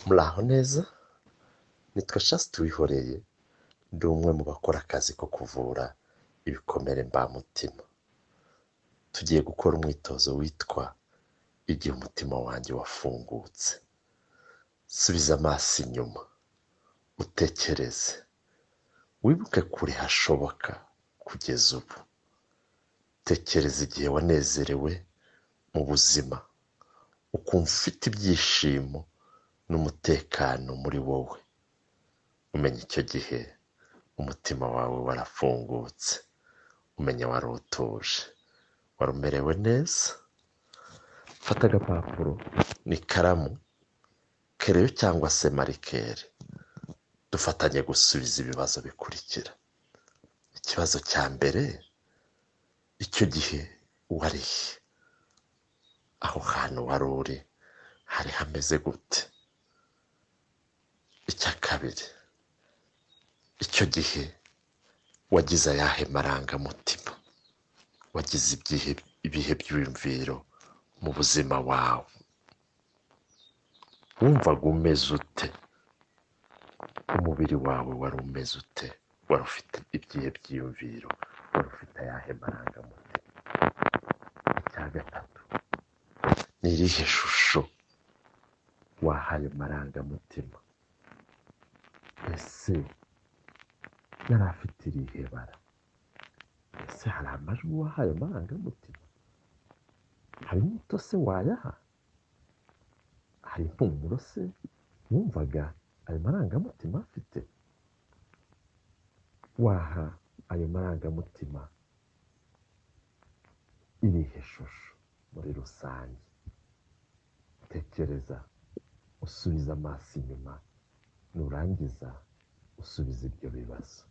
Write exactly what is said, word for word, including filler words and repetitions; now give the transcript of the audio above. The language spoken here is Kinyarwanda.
Muraho neza, nitwa Chaste Uwihoreye, ndi umwe mu bakora akazi ko kuvura ibikomere mbamutima. Tugiye gukora umwitozo witwa igihe umutima wanjye wafungutse. Subiza amaso inyuma, utekereze, wibuke kure hashoboka kugeza ubu. Tekereza igihe wanezerewe mu buzima, ukumva ufite ibyishimo n'umutekano muri wowe. Umenya icyo gihe umutima wawe warafungutse, umenya wari utuje, wari umerewe neza. Fata agapapuro n'ikaramu, kereyo cyangwa se marikeri, dufatanye gusubiza ibibazo bikurikira. Ikibazo cya mbere, icyo gihe wari he? Aho hantu wari uri hari hameze gute? Icya kabiri, icyo gihe wagize ayahe marangamutima? Wagize ibihe ibihe byiyumviro mu buzima wawe? Wumvaga umeze ute? Umubiri wawe wari umeze ute? Wari ufite ibihe byiyumviro? Wari ufite ayahe marangamutima? Icya gatatu, ni irihe shusho wahaye marangamutima? Ese yari afite irihe bara? Ese hari amajwi wahaye amarangamutima? Hari inyito se wayaha? Hari impumuro se wumvaga ayo marangamutima afite? Waha ayo marangamutima irihe shusho muri rusange? Tekereza, usubize amaso inyuma, nurangiza usubize ibyo bibazo.